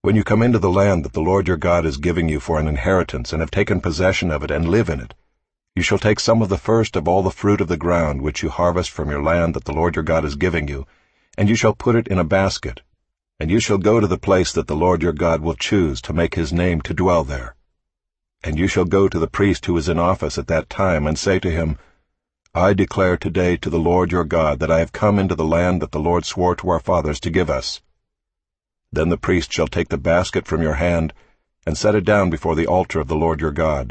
When you come into the land that the Lord your God is giving you for an inheritance, and have taken possession of it, and live in it, you shall take some of the first of all the fruit of the ground which you harvest from your land that the Lord your God is giving you, and you shall put it in a basket, and you shall go to the place that the Lord your God will choose to make his name to dwell there. And you shall go to the priest who is in office at that time, and say to him, I declare today to the Lord your God that I have come into the land that the Lord swore to our fathers to give us. Then the priest shall take the basket from your hand, and set it down before the altar of the Lord your God.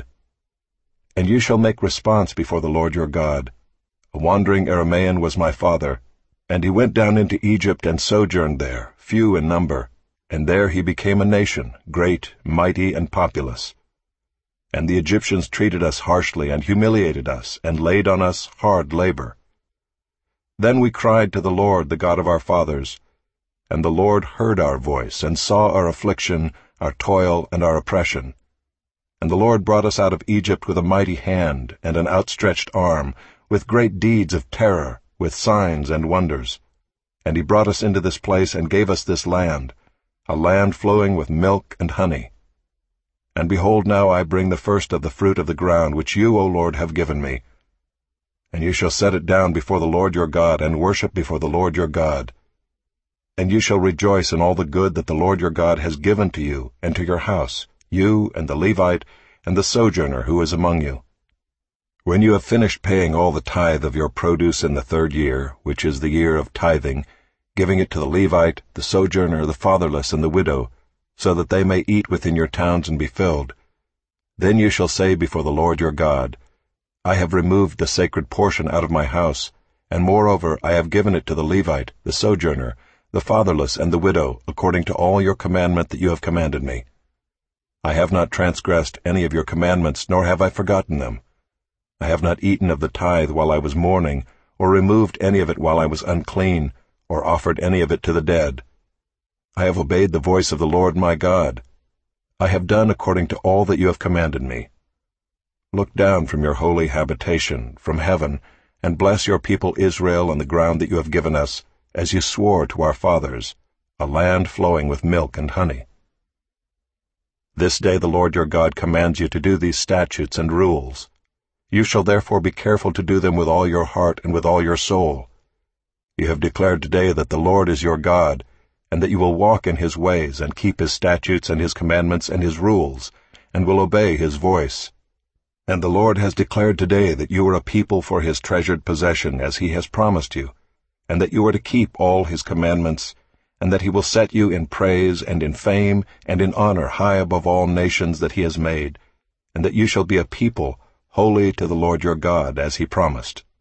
And you shall make response before the Lord your God. A wandering Aramean was my father, and he went down into Egypt and sojourned there, few in number, and there he became a nation, great, mighty, and populous. And the Egyptians treated us harshly and humiliated us, and laid on us hard labor. Then we cried to the Lord, the God of our fathers, and the Lord heard our voice, and saw our affliction, our toil, and our oppression. And the Lord brought us out of Egypt with a mighty hand, and an outstretched arm, with great deeds of terror, with signs and wonders. And he brought us into this place, and gave us this land, a land flowing with milk and honey. And behold, now I bring the first of the fruit of the ground, which you, O Lord, have given me. And you shall set it down before the Lord your God, and worship before the Lord your God. And you shall rejoice in all the good that the Lord your God has given to you and to your house, you and the Levite and the sojourner who is among you. When you have finished paying all the tithe of your produce in the 3rd year, which is the year of tithing, giving it to the Levite, the sojourner, the fatherless, and the widow, so that they may eat within your towns and be filled, then you shall say before the Lord your God, I have removed the sacred portion out of my house, and moreover I have given it to the Levite, the sojourner, the fatherless, and the widow, according to all your commandment that you have commanded me. I have not transgressed any of your commandments, nor have I forgotten them. I have not eaten of the tithe while I was mourning, or removed any of it while I was unclean, or offered any of it to the dead. I have obeyed the voice of the Lord my God. I have done according to all that you have commanded me. Look down from your holy habitation, from heaven, and bless your people Israel on the ground that you have given us, as you swore to our fathers, a land flowing with milk and honey. This day the Lord your God commands you to do these statutes and rules. You shall therefore be careful to do them with all your heart and with all your soul. You have declared today that the Lord is your God, and that you will walk in his ways, and keep his statutes and his commandments and his rules, and will obey his voice. And the Lord has declared today that you are a people for his treasured possession, as he has promised you, and that you are to keep all his commandments, and that he will set you in praise and in fame and in honor high above all nations that he has made, and that you shall be a people holy to the Lord your God, as he promised.